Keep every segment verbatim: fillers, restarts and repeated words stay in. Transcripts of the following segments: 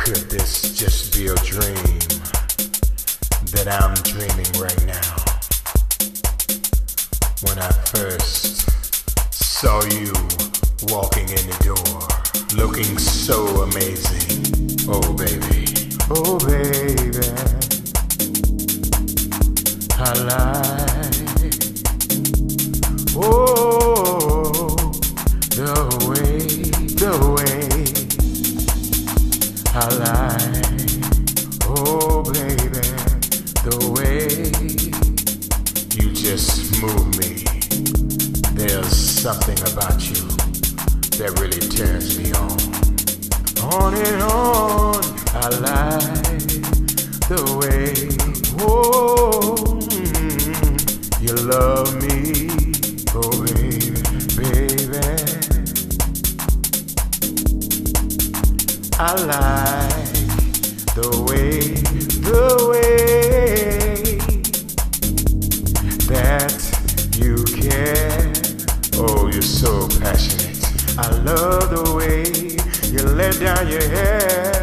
Could this just be a dream that I'm dreaming right now? When I first saw you walking in the door, looking so amazing. Oh baby, oh baby, I like, oh, the way, the way I like, oh baby, the way you just move me. There's something about you that really turns me on. On and on, I like the way, oh, mm, you love me, oh baby, baby. I like the way, the way that you care. Oh, you're so passionate. I love the way you let down your hair.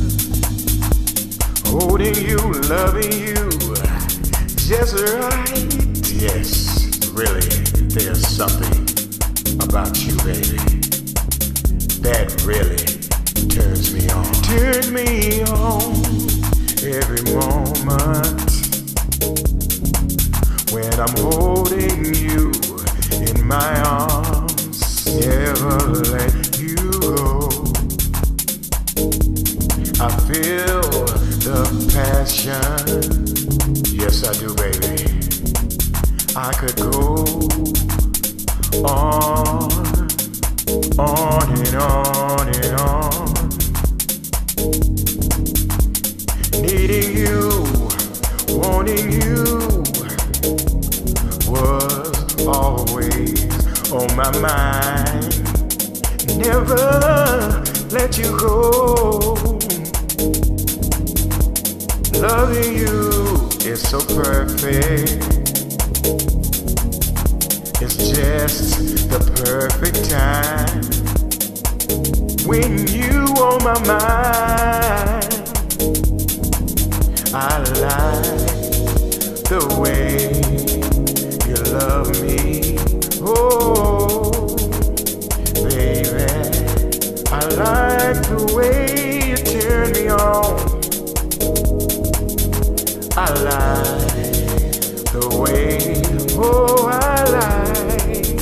Holding you, loving you, just right. Yes, really, there's something about you, baby, that really turns me on. Turn me on every moment when I'm holding you in my arms. Never let you go. I feel the passion. Yes, I do, baby. I could go on, on and on and on. Needing you, wanting you was always on my mind. Never let you go. Loving you is so perfect. It's just the perfect time. When you on my mind, I like the way you love me. Oh, baby, I like the way you turn me on. I like the way, oh, I like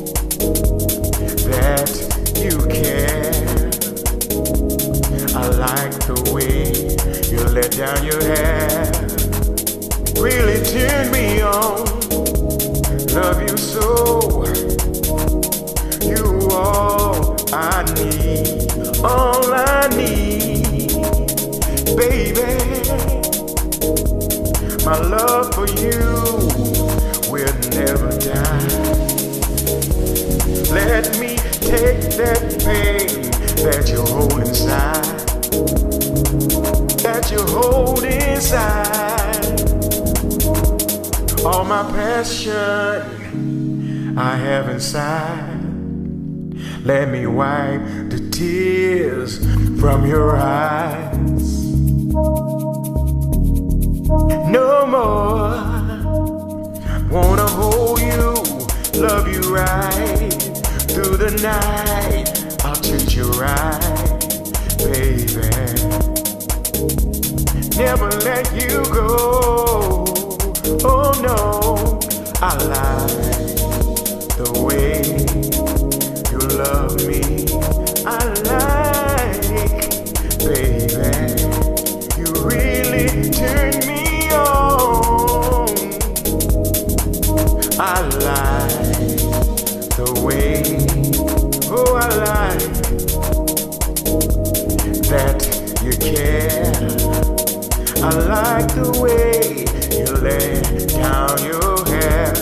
that you care. I like the way you let down your hair. Really turn me on. Love you so. You all I need, all I need, baby. My love for you will never die. Let me take that pain that you hold inside, that you hold inside. All my passion I have inside. Let me wipe the tears from your eyes. No more. Wanna hold you, love you right through the night. I'll treat you right, baby. Never let you go. Oh no, I like the way you love me. I like, baby, you really turn me on. I like the way, oh I like that you care. I like the way you lay down your hair.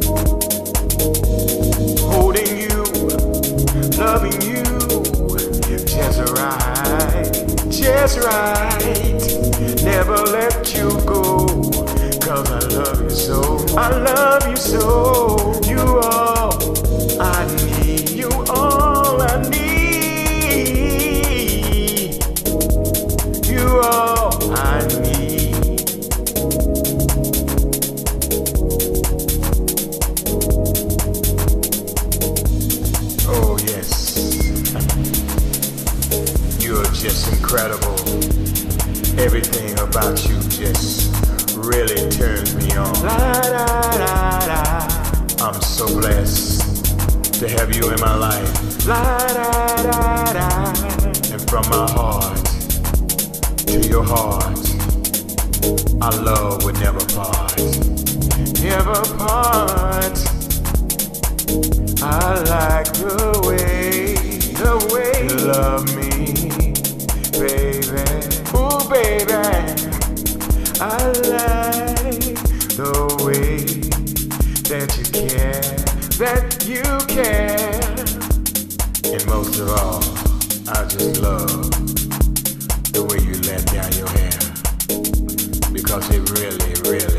Holding you, loving you, just right, just right. Never let you go, cause I love you so. I love you so. You all I need, you all I need. just incredible. Everything about you just really turns me on. La, da, da, da. I'm so blessed to have you in my life. La, da, da, da. And from my heart to your heart, our love would never part. Never part. I like the way, the way you love me, baby. Ooh, baby. I like the way that you care, that you care. And most of all, I just love the way you let down your hair, because it really, really